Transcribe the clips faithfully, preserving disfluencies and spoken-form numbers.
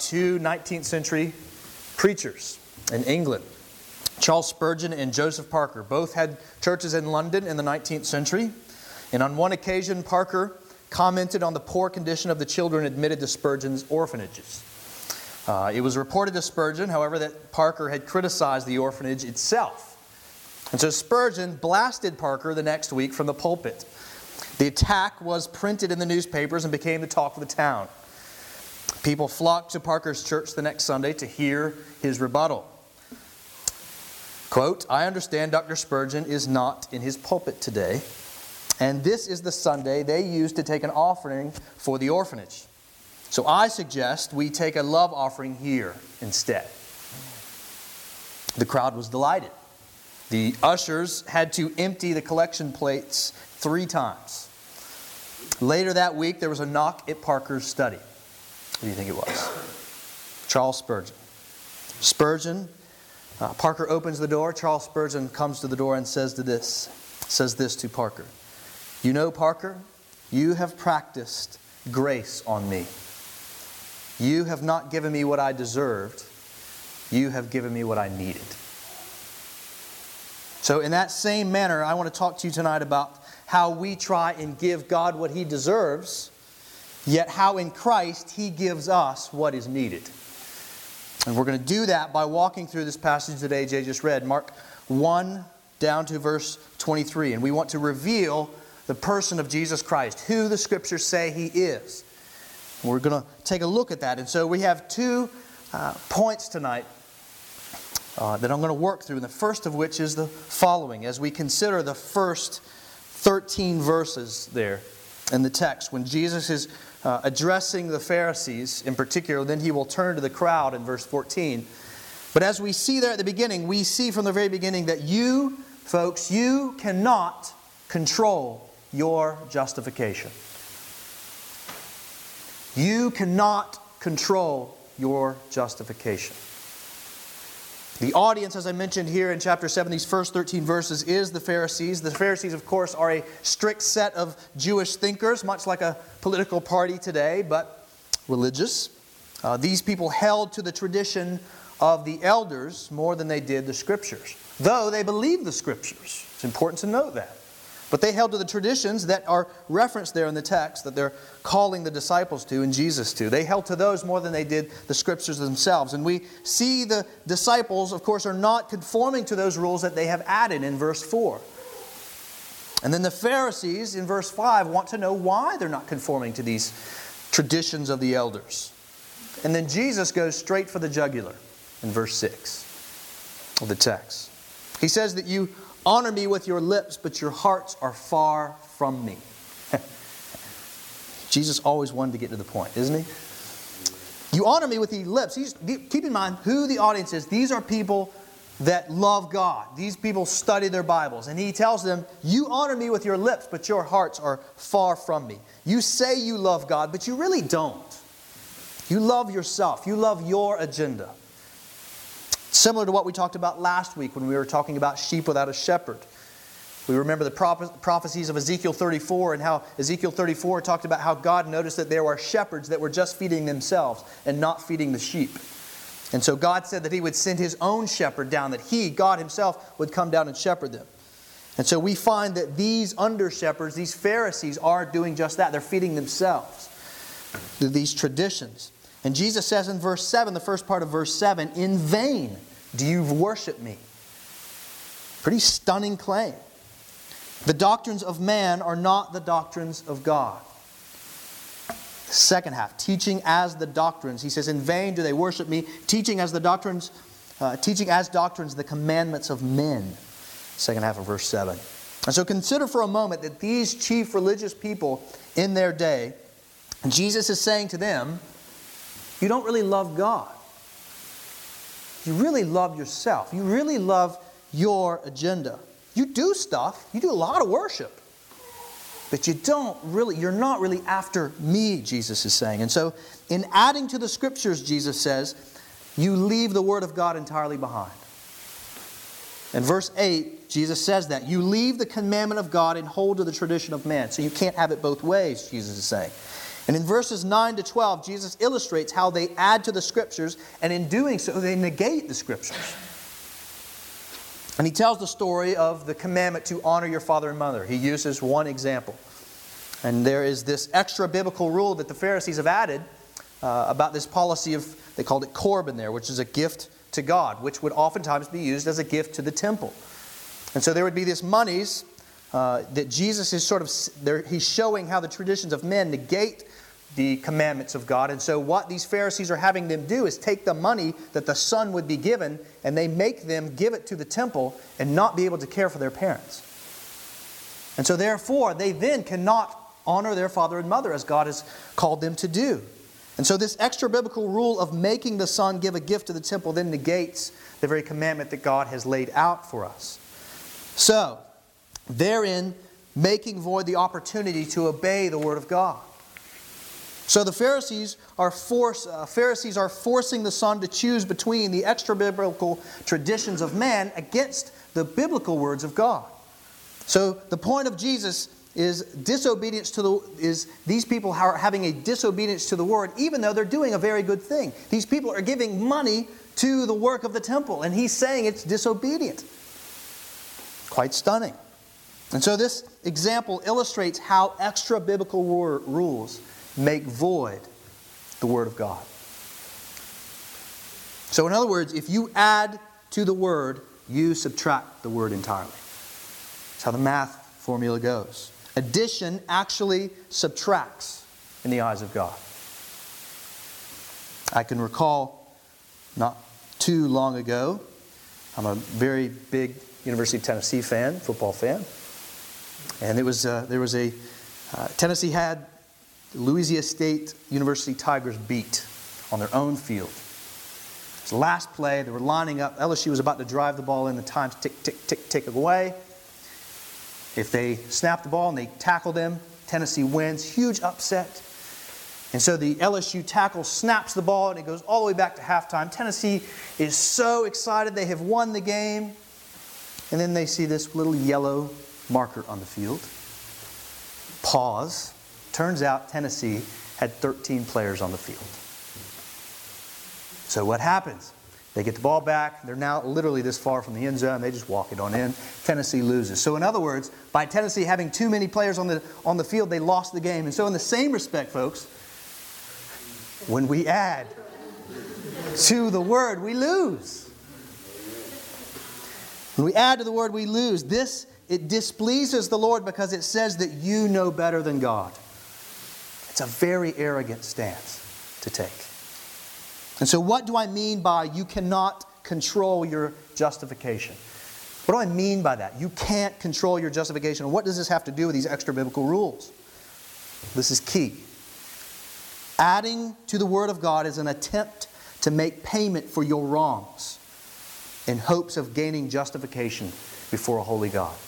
two nineteenth century preachers in England, Charles Spurgeon and Joseph Parker. Both had churches in London in the nineteenth century. And on one occasion, Parker commented on the poor condition of the children admitted to Spurgeon's orphanages. Uh, it was reported to Spurgeon, however, that Parker had criticized the orphanage itself. And so Spurgeon blasted Parker the next week from the pulpit. The attack was printed in the newspapers and became the talk of the town. People flocked to Parker's church the next Sunday to hear his rebuttal. Quote, "I understand Doctor Spurgeon is not in his pulpit today, and this is the Sunday they use to take an offering for the orphanage. So I suggest we take a love offering here instead." The crowd was delighted. The ushers had to empty the collection plates three times. Later that week, there was a knock at Parker's study. Who do you think it was? Charles Spurgeon. Spurgeon, uh, Parker opens the door. Charles Spurgeon comes to the door and says to this, says this to Parker. "You know, Parker, you have practiced grace on me. You have not given me what I deserved. You have given me what I needed." So in that same manner, I want to talk to you tonight about how we try and give God what He deserves, yet how in Christ He gives us what is needed. And we're going to do that by walking through this passage that A J just read, Mark one down to verse twenty-three. And we want to reveal the person of Jesus Christ, who the Scriptures say He is. And we're going to take a look at that. And so we have two uh, points tonight Uh, that I'm going to work through, and the first of which is the following. As we consider the first thirteen verses there in the text, when Jesus is uh, addressing the Pharisees in particular, then He will turn to the crowd in verse fourteen. But as we see there at the beginning, we see from the very beginning that you, folks, you cannot control your justification. You cannot control your justification. The audience, as I mentioned here in chapter seven, these first thirteen verses, is the Pharisees. The Pharisees, of course, are a strict set of Jewish thinkers, much like a political party today, but religious. Uh, these people held to the tradition of the elders more than they did the Scriptures, though they believed the Scriptures. It's important to note that. But they held to the traditions that are referenced there in the text that they're calling the disciples to and Jesus to. They held to those more than they did the Scriptures themselves. And we see the disciples, of course, are not conforming to those rules that they have added in verse four. And then the Pharisees in verse five want to know why they're not conforming to these traditions of the elders. And then Jesus goes straight for the jugular in verse six of the text. He says that you honor me with your lips, but your hearts are far from me. Jesus always wanted to get to the point, isn't He? You honor me with the lips. He's, keep in mind who the audience is. These are people that love God. These people study their Bibles. And He tells them, you honor me with your lips, but your hearts are far from me. You say you love God, but you really don't. You love yourself. You love your agenda. Similar to what we talked about last week when we were talking about sheep without a shepherd. We remember the prophecies of Ezekiel thirty-four and how Ezekiel thirty-four talked about how God noticed that there were shepherds that were just feeding themselves and not feeding the sheep. And so God said that He would send His own shepherd down, that He, God Himself, would come down and shepherd them. And so we find that these under-shepherds, these Pharisees, are doing just that. They're feeding themselves to these traditions. And Jesus says in verse seven, the first part of verse seven, in vain do you worship me. Pretty stunning claim. The doctrines of man are not the doctrines of God. The second half, teaching as the doctrines. He says, in vain do they worship me, teaching as the doctrines, uh, teaching as doctrines the commandments of men. Second half of verse seven. And so consider for a moment that these chief religious people in their day, Jesus is saying to them, you don't really love God. You really love yourself. You really love your agenda. You do stuff. You do a lot of worship. But you don't really, you're not really after me, Jesus is saying. And so in adding to the Scriptures, Jesus says, you leave the Word of God entirely behind. In verse eight, Jesus says that. You leave the commandment of God and hold to the tradition of man. So you can't have it both ways, Jesus is saying. And in verses nine to twelve, Jesus illustrates how they add to the Scriptures, and in doing so, they negate the Scriptures. And he tells the story of the commandment to honor your father and mother. He uses one example. And there is this extra biblical rule that the Pharisees have added uh, about this policy of, they called it Corban there, which is a gift to God, which would oftentimes be used as a gift to the temple. And so there would be this monies uh, that Jesus is sort of, there, he's showing how the traditions of men negate the commandments of God. And so what these Pharisees are having them do is take the money that the son would be given, and they make them give it to the temple and not be able to care for their parents. And so therefore, they then cannot honor their father and mother as God has called them to do. And so this extra biblical rule of making the son give a gift to the temple then negates the very commandment that God has laid out for us. So, therein, making void the opportunity to obey the Word of God. So the Pharisees are force, uh, Pharisees are forcing the son to choose between the extra-biblical traditions of man against the biblical words of God. So the point of Jesus is disobedience to the is these people are having a disobedience to the Word, even though they're doing a very good thing. These people are giving money to the work of the temple, and he's saying it's disobedient. Quite stunning. And so this example illustrates how extra-biblical rules make void the Word of God. So in other words, if you add to the Word, you subtract the Word entirely. That's how the math formula goes. Addition actually subtracts in the eyes of God. I can recall not too long ago, I'm a very big University of Tennessee fan, football fan, and it was uh, there was a uh, Tennessee had Louisiana State University Tigers beat on their own field. It was the last play. They were lining up. L S U was about to drive the ball in. The time's tick, tick, tick, tick away. If they snap the ball and they tackle them, Tennessee wins. Huge upset. And so the L S U tackle snaps the ball and it goes all the way back to halftime. Tennessee is so excited they have won the game. And then they see this little yellow marker on the field. Pause. Turns out Tennessee had thirteen players on the field. So what happens? They get the ball back. They're now literally this far from the end zone. They just walk it on in. Tennessee loses. So in other words, by Tennessee having too many players on the, on the field, they lost the game. And so in the same respect, folks, when we add to the Word, we lose. When we add to the Word, we lose. This, it displeases the Lord because it says that you know better than God. It's a very arrogant stance to take. And so what do I mean by you cannot control your justification? What do I mean by that? You can't control your justification. What does this have to do with these extra biblical rules? This is key. Adding to the Word of God is an attempt to make payment for your wrongs in hopes of gaining justification before a holy God.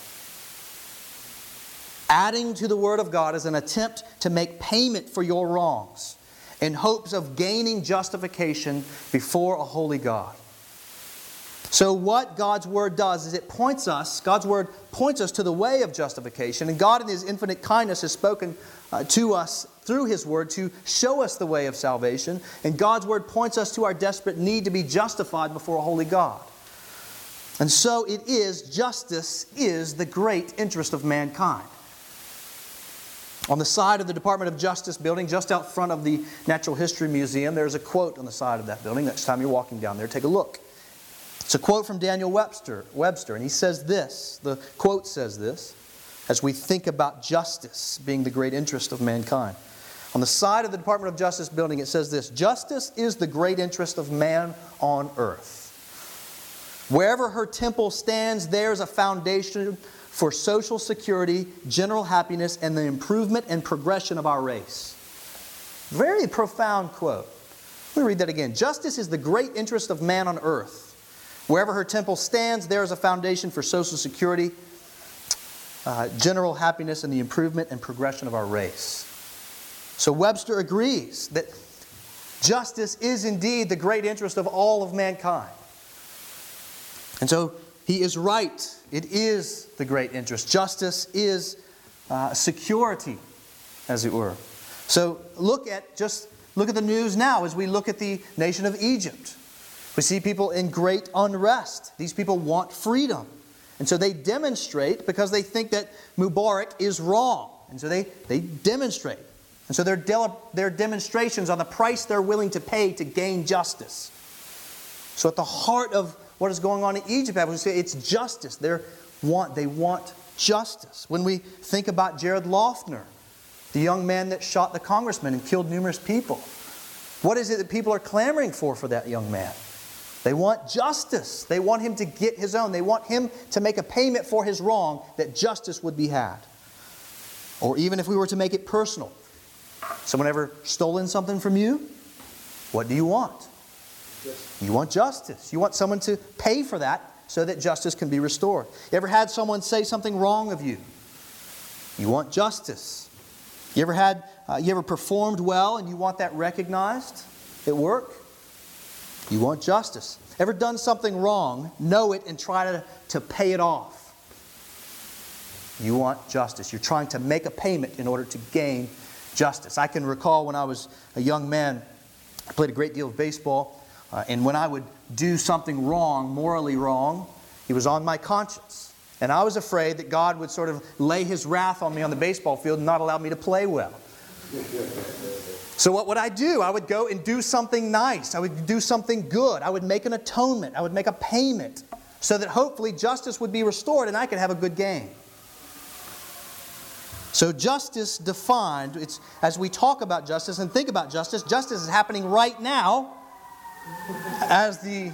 Adding to the Word of God is an attempt to make payment for your wrongs in hopes of gaining justification before a holy God. So what God's Word does is it points us, God's Word points us to the way of justification. And God in His infinite kindness has spoken uh, to us through His Word to show us the way of salvation. And God's Word points us to our desperate need to be justified before a holy God. And so it is, justice is the great interest of mankind. On the side of the Department of Justice building, just out front of the Natural History Museum, there's a quote on the side of that building. Next time you're walking down there, take a look. It's a quote from Daniel Webster, Webster, and he says this, the quote says this, as we think about justice being the great interest of mankind. On the side of the Department of Justice building, it says this: justice is the great interest of man on earth. Wherever her temple stands, there's a foundation for social security, general happiness, and the improvement and progression of our race. Very profound quote. Let me read that again. Justice is the great interest of man on earth. Wherever her temple stands, there is a foundation for social security, uh, general happiness, and the improvement and progression of our race. So Webster agrees that justice is indeed the great interest of all of mankind. And so he is right. It is the great interest. Justice is uh, security, as it were. So look at just look at the news now as we look at the nation of Egypt. We see people in great unrest. These people want freedom. And so they demonstrate because they think that Mubarak is wrong. And so they, they demonstrate. And so their, de- their demonstrations are the price they're willing to pay to gain justice. So at the heart of what is going on in Egypt, I would say it's justice. They want, they want justice. When we think about Jared Loughner, the young man that shot the congressman and killed numerous people, what is it that people are clamoring for for that young man? They want justice. They want him to get his own. They want him to make a payment for his wrong, that justice would be had. Or even if we were to make it personal. Someone ever stolen something from you? What do you want? Yes. You want justice. You want someone to pay for that so that justice can be restored. You ever had someone say something wrong of you? You want justice. You ever had, uh, you ever performed well and you want that recognized at work? You want justice. Ever done something wrong, know it, and try to, to pay it off? You want justice. You're trying to make a payment in order to gain justice. I can recall when I was a young man, I played a great deal of baseball, uh, and when I would do something wrong, morally wrong, it was on my conscience. And I was afraid that God would sort of lay His wrath on me on the baseball field and not allow me to play well. So what would I do? I would go and do something nice. I would do something good. I would make an atonement. I would make a payment so that hopefully justice would be restored and I could have a good game. So justice defined, it's, as we talk about justice and think about justice, justice is happening right now as the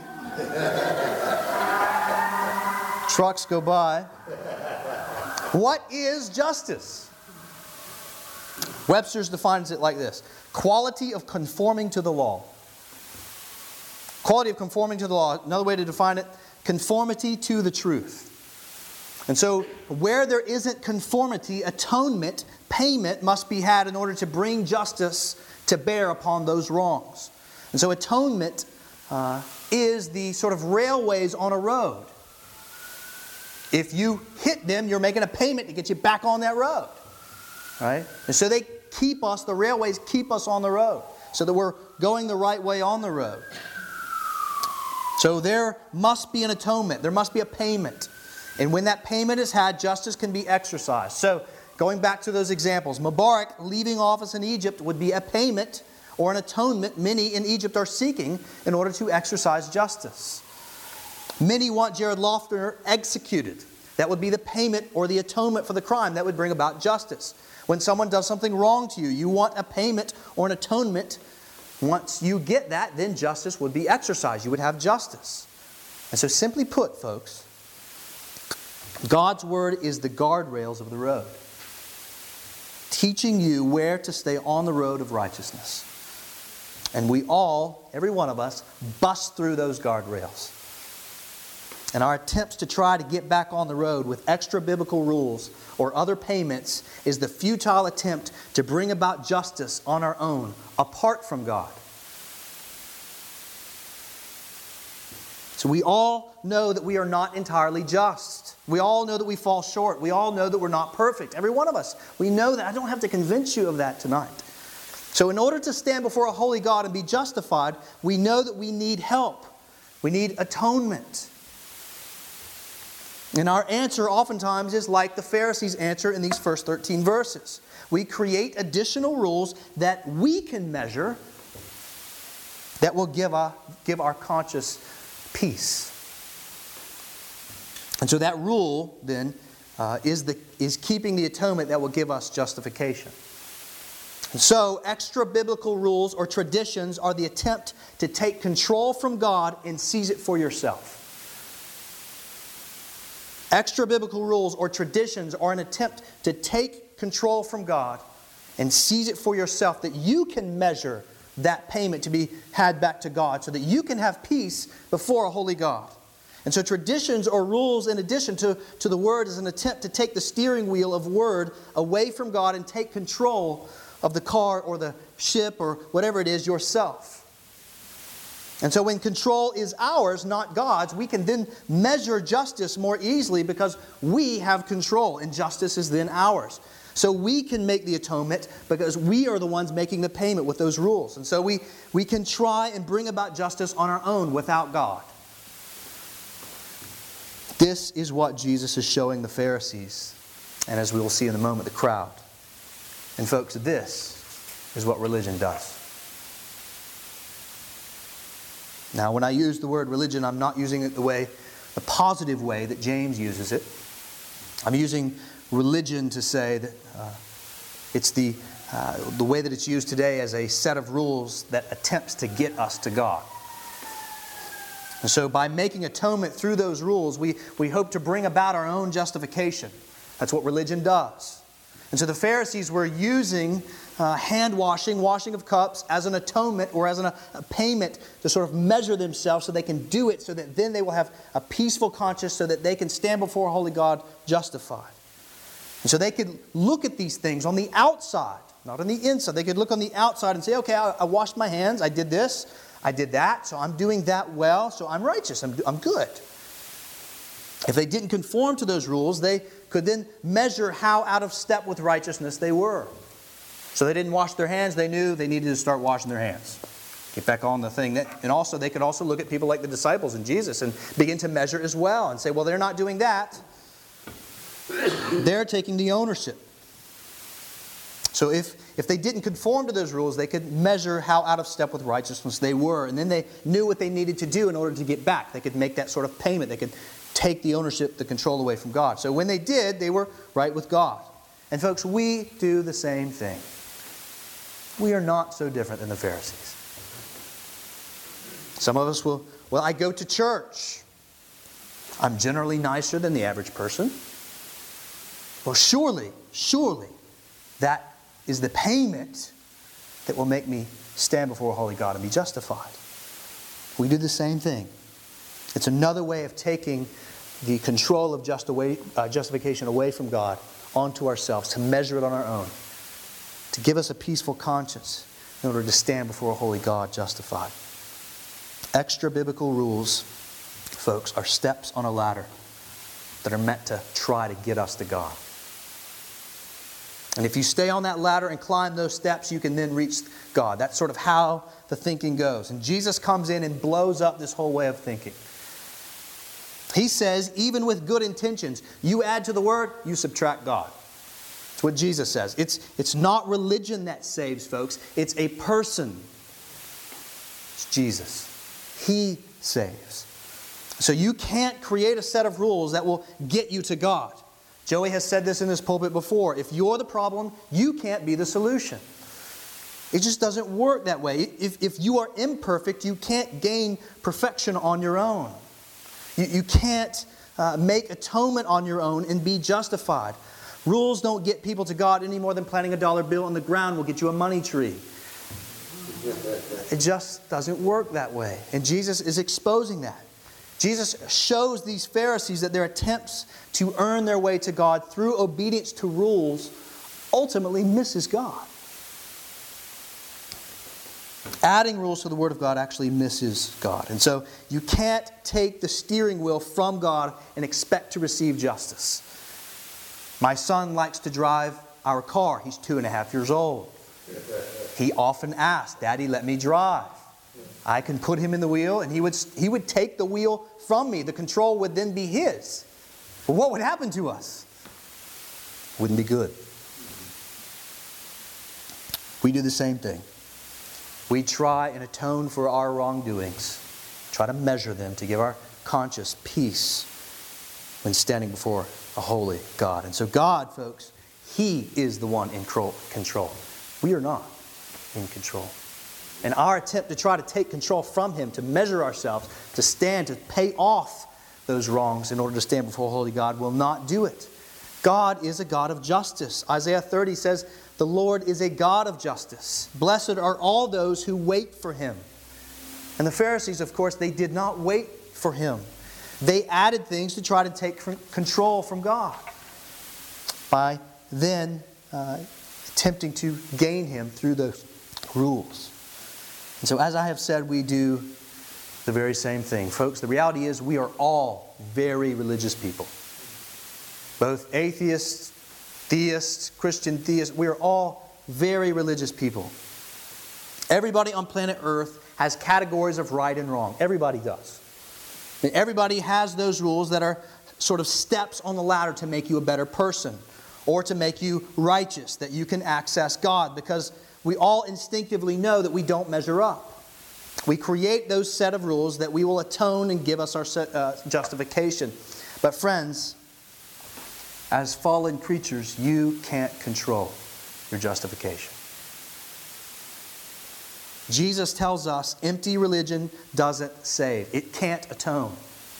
trucks go by. What is justice? Webster's defines it like this: quality of conforming to the law. Quality of conforming to the law. Another way to define it, conformity to the truth. And so where there isn't conformity, atonement, payment must be had in order to bring justice to bear upon those wrongs. And so atonement uh, is the sort of railways on a road. If you hit them, you're making a payment to get you back on that road. Right? And so they keep us, the railways keep us on the road so that we're going the right way on the road. So there must be an atonement. There must be a payment. And when that payment is had, justice can be exercised. So going back to those examples, Mubarak leaving office in Egypt would be a payment or an atonement many in Egypt are seeking in order to exercise justice. Many want Jared Loughner executed. That would be the payment or the atonement for the crime that would bring about justice. When someone does something wrong to you, you want a payment or an atonement. Once you get that, then justice would be exercised. You would have justice. And so simply put, folks, God's Word is the guardrails of the road, teaching you where to stay on the road of righteousness. And we all, every one of us, bust through those guardrails. And our attempts to try to get back on the road with extra biblical rules or other payments is the futile attempt to bring about justice on our own, apart from God. So we all know that we are not entirely just. We all know that we fall short. We all know that we're not perfect. Every one of us. We know that. I don't have to convince you of that tonight. So in order to stand before a holy God and be justified, we know that we need help. We need atonement. And our answer oftentimes is like the Pharisees' answer in these first thirteen verses. We create additional rules that we can measure that will give, a, give our conscience peace. And so that rule, then, uh, is, the, is keeping the atonement that will give us justification. And so, extra biblical rules or traditions are the attempt to take control from God and seize it for yourself. Extra biblical rules or traditions are an attempt to take control from God and seize it for yourself, that you can measure that payment to be had back to God so that you can have peace before a holy God. And so traditions or rules in addition to, to the Word is an attempt to take the steering wheel of Word away from God and take control of the car or the ship or whatever it is yourself. And so when control is ours, not God's, we can then measure justice more easily because we have control and justice is then ours. So we can make the atonement because we are the ones making the payment with those rules. And so we, we can try and bring about justice on our own without God. This is what Jesus is showing the Pharisees, and as we will see in a moment, the crowd. And folks, this is what religion does. Now, when I use the word religion, I'm not using it the way, the positive way that James uses it. I'm using religion to say that uh, it's the, uh, the way that it's used today as a set of rules that attempts to get us to God. And so by making atonement through those rules, we, we hope to bring about our own justification. That's what religion does. And so the Pharisees were using uh, hand washing, washing of cups, as an atonement or as an, a payment to sort of measure themselves so they can do it, so that then they will have a peaceful conscience, so that they can stand before a holy God justified. And so they could look at these things on the outside, not on the inside. They could look on the outside and say, okay, I, I washed my hands, I did this, I did that, so I'm doing that well, so I'm righteous, I'm, I'm good. If they didn't conform to those rules, they could then measure how out of step with righteousness they were. So they didn't wash their hands, they knew they needed to start washing their hands. Get back on the thing. That, and also, they could also look at people like the disciples and Jesus and begin to measure as well and say, well, they're not doing that. They're taking the ownership. So if, if they didn't conform to those rules, they could measure how out of step with righteousness they were. And then they knew what they needed to do in order to get back. They could make that sort of payment. They could take the ownership, the control away from God. So when they did, they were right with God. And folks, we do the same thing. We are not so different than the Pharisees. Some of us will, well, I go to church. I'm generally nicer than the average person. Well, surely, surely, that is the payment that will make me stand before a holy God and be justified. We do the same thing. It's another way of taking the control of just away, uh, justification away from God onto ourselves, to measure it on our own, to give us a peaceful conscience in order to stand before a holy God justified. Extra biblical rules, folks, are steps on a ladder that are meant to try to get us to God. And if you stay on that ladder and climb those steps, you can then reach God. That's sort of how the thinking goes. And Jesus comes in and blows up this whole way of thinking. He says, even with good intentions, you add to the word, you subtract God. That's what Jesus says. It's, it's not religion that saves, folks. It's a person. It's Jesus. He saves. So you can't create a set of rules that will get you to God. Joey has said this in this pulpit before. If you're the problem, you can't be the solution. It just doesn't work that way. If, if you are imperfect, you can't gain perfection on your own. You, you can't uh, make atonement on your own and be justified. Rules don't get people to God any more than planting a dollar bill on the ground will get you a money tree. It just doesn't work that way. And Jesus is exposing that. Jesus shows these Pharisees that their attempts to earn their way to God through obedience to rules ultimately misses God. Adding rules to the Word of God actually misses God. And so you can't take the steering wheel from God and expect to receive justice. My son likes to drive our car. He's two and a half years old. He often asks, Daddy, let me drive. I can put him in the wheel, and he would, he would take the wheel from me. The control would then be his. But what would happen to us? Wouldn't be good. We do the same thing. We try and atone for our wrongdoings. Try to measure them to give our conscience peace when standing before a holy God. And so God, folks, He is the one in control. We are not in control. And our attempt to try to take control from Him, to measure ourselves, to stand, to pay off those wrongs in order to stand before a holy God will not do it. God is a God of justice. Isaiah thirty says, the Lord is a God of justice. Blessed are all those who wait for Him. And the Pharisees, of course, they did not wait for Him. They added things to try to take control from God by then uh, attempting to gain Him through those rules. And so, as I have said, we do the very same thing. Folks, the reality is we are all very religious people. Both atheists theists, Christian theists, we are all very religious people. Everybody on planet Earth has categories of right and wrong. Everybody does. And everybody has those rules that are sort of steps on the ladder to make you a better person or to make you righteous, that you can access God, because we all instinctively know that we don't measure up. We create those set of rules that we will atone and give us our uh, justification. But friends, as fallen creatures, you can't control your justification. Jesus tells us empty religion doesn't save. It can't atone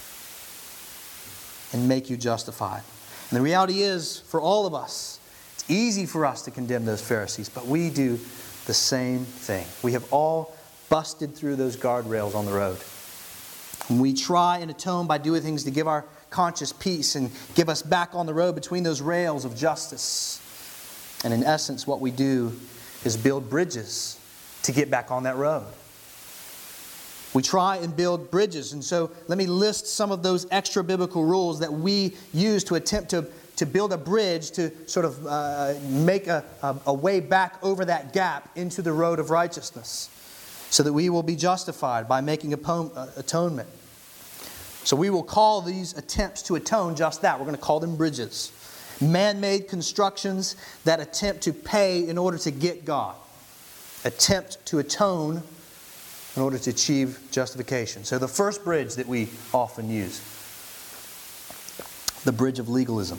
and make you justified. And the reality is, for all of us, it's easy for us to condemn those Pharisees, but we do the same thing. We have all busted through those guardrails on the road. And we try and atone by doing things to give our conscience peace and give us back on the road between those rails of justice. And in essence, what we do is build bridges to get back on that road. We try and build bridges. And so let me list some of those extra biblical rules that we use to attempt to, to build a bridge to sort of uh, make a, a, a way back over that gap into the road of righteousness, so that we will be justified by making atonement. So we will call these attempts to atone just that. We're going to call them bridges. Man-made constructions that attempt to pay in order to get God. Attempt to atone in order to achieve justification. So the first bridge that we often use, the bridge of legalism.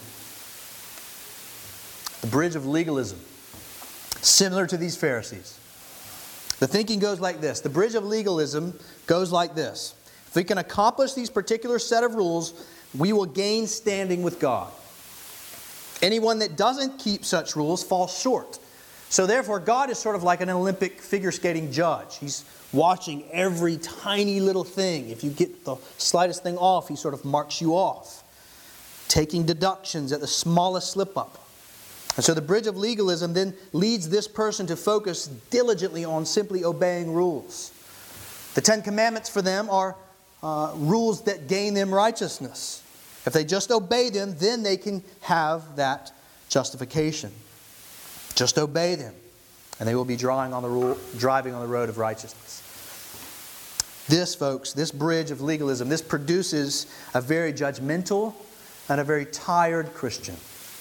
The bridge of legalism. Similar to these Pharisees. The thinking goes like this. The bridge of legalism goes like this. If we can accomplish these particular set of rules, we will gain standing with God. Anyone that doesn't keep such rules falls short. So therefore, God is sort of like an Olympic figure skating judge. He's watching every tiny little thing. If you get the slightest thing off, He sort of marks you off, taking deductions at the smallest slip-up. And so the bridge of legalism then leads this person to focus diligently on simply obeying rules. The Ten Commandments for them are uh, rules that gain them righteousness. If they just obey them, then they can have that justification. Just obey them, and they will be drawing on the rule, driving on the road of righteousness. This, folks, this bridge of legalism, this produces a very judgmental and a very tired Christian,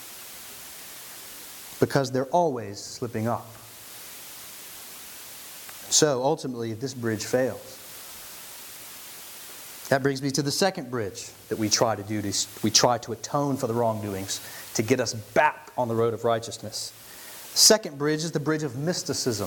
because they're always slipping up. So, ultimately, this bridge fails. That brings me to the second bridge that we try to do. To, we try to atone for the wrongdoings to get us back on the road of righteousness. The second bridge is the bridge of mysticism.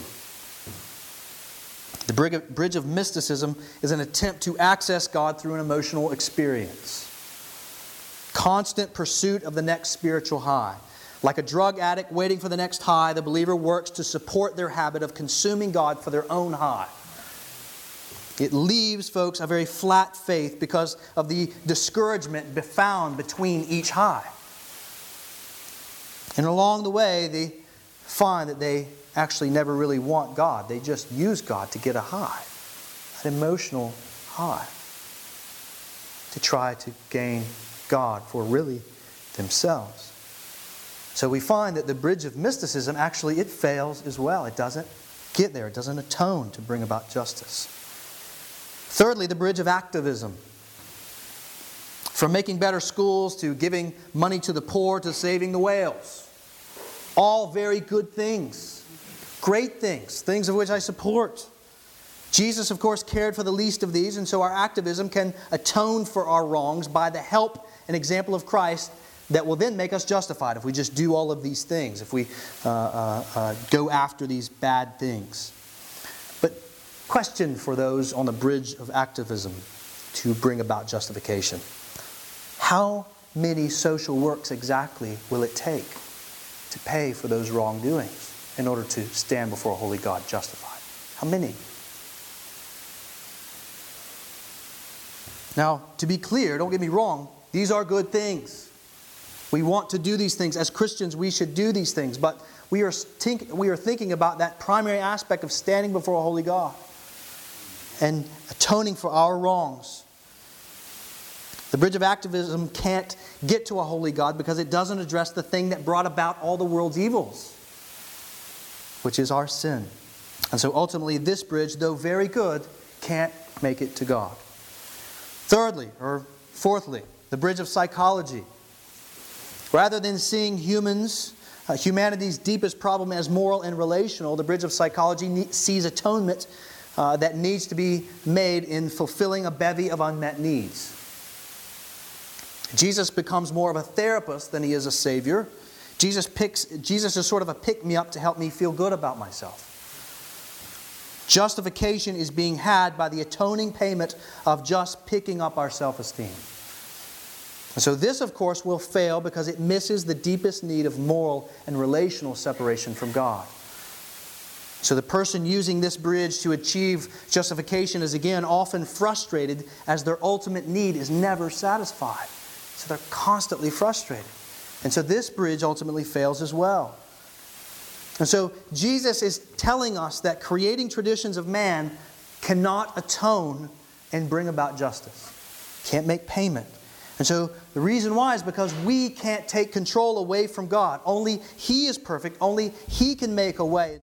The bridge of mysticism is an attempt to access God through an emotional experience. Constant pursuit of the next spiritual high. Like a drug addict waiting for the next high, the believer works to support their habit of consuming God for their own high. It leaves, folks, a very flat faith because of the discouragement found between each high. And along the way, they find that they actually never really want God. They just use God to get a high, an emotional high, to try to gain God for really themselves. So we find that the bridge of mysticism, actually, it fails as well. It doesn't get there. It doesn't atone to bring about justice. Thirdly, the bridge of activism. From making better schools to giving money to the poor to saving the whales. All very good things. Great things. Things of which I support. Jesus, of course, cared for the least of these, and so our activism can atone for our wrongs by the help and example of Christ that will then make us justified if we just do all of these things, if we uh, uh, uh, go after these bad things. But question for those on the bridge of activism to bring about justification. How many social works exactly will it take to pay for those wrongdoings in order to stand before a holy God justified? How many? Now, to be clear, don't get me wrong, these are good things. We want to do these things. As Christians, we should do these things. But we are, think, we are thinking about that primary aspect of standing before a holy God and atoning for our wrongs. The bridge of activism can't get to a holy God because it doesn't address the thing that brought about all the world's evils, which is our sin. And so ultimately this bridge, though very good, can't make it to God. Thirdly, or fourthly, the bridge of psychology. Rather than seeing humans, uh, humanity's deepest problem as moral and relational, the bridge of psychology ne- sees atonement uh, that needs to be made in fulfilling a bevy of unmet needs. Jesus becomes more of a therapist than he is a savior. Jesus picks. Jesus is sort of a pick-me-up to help me feel good about myself. Justification is being had by the atoning payment of just picking up our self-esteem. And so this, of course, will fail because it misses the deepest need of moral and relational separation from God. So the person using this bridge to achieve justification is again often frustrated as their ultimate need is never satisfied. So they're constantly frustrated. And so this bridge ultimately fails as well. And so Jesus is telling us that creating traditions of man cannot atone and bring about justice. Can't make payment. And so the reason why is because we can't take control away from God. Only He is perfect. Only He can make a way.